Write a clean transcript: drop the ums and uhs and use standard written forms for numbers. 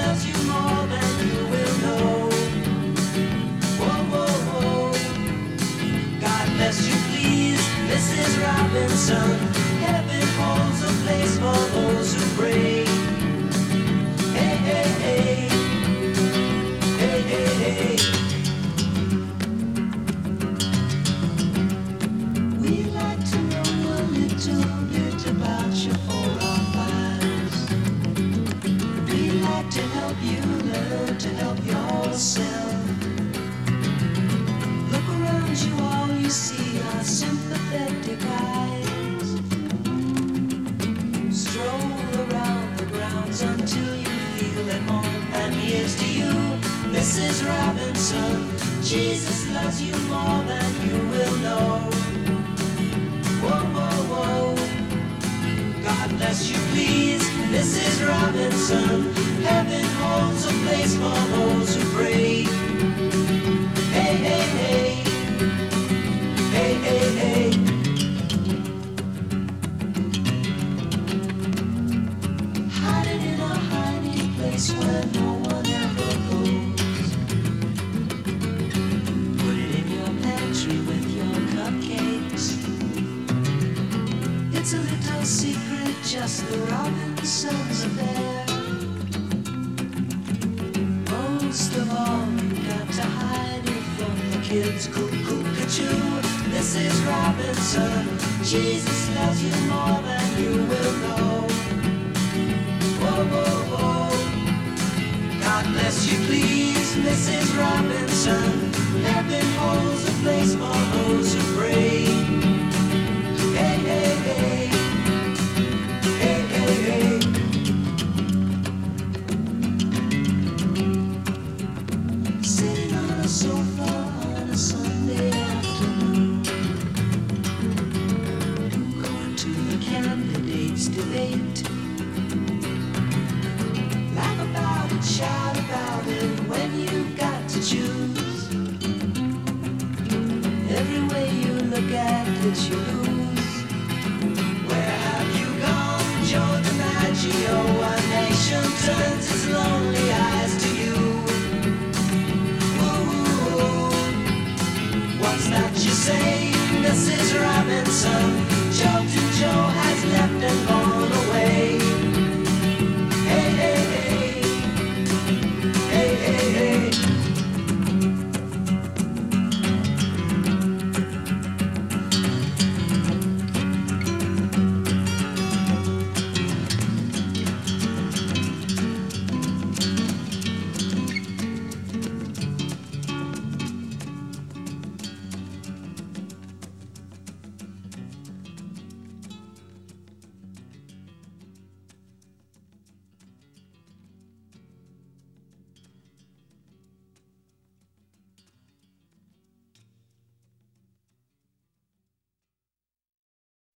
loves you more than you will know. Whoa, whoa, whoa. God bless you, please, Mrs. Robinson. Heaven holds a place for those who pray. Hey, hey, hey. Hey, hey, hey. We'd like to know a little bit about you for our lives. We'd like to help you learn to help yourself. Look around you, all you see are sympathetic eyes. Stroll around the grounds until you feel at home. And here's to you, Mrs. Robinson. Jesus loves you more than you will know. Whoa, whoa, whoa. God bless you, please, Mrs. Robinson. Heaven holds a place for those who pray. Hey, hey, hey. Hey, hey, hey. Hiding in a hiding place where no one ever goes. Put it in your pantry with your cupcakes. It's a little secret, just the Robinsons affair. Most of all, you got to hide it from the kids. Cuckoo-ca-choo, Mrs. Robinson. Jesus loves you more than you will know. Whoa, whoa, whoa. God bless you, please, Mrs. Robinson. Heaven holds a place for those who pray. Hey, hey, hey. Hey, hey, hey. Sitting on a sofa on a Sunday afternoon, going to the candidates' debate. Laugh about it, shout about it when you've got to choose. Every way you look at it, you lose. Where have you gone, Joe DiMaggio? A nation turns its lonely eyes to you. Ooh, what's that you say, Mrs. Robinson?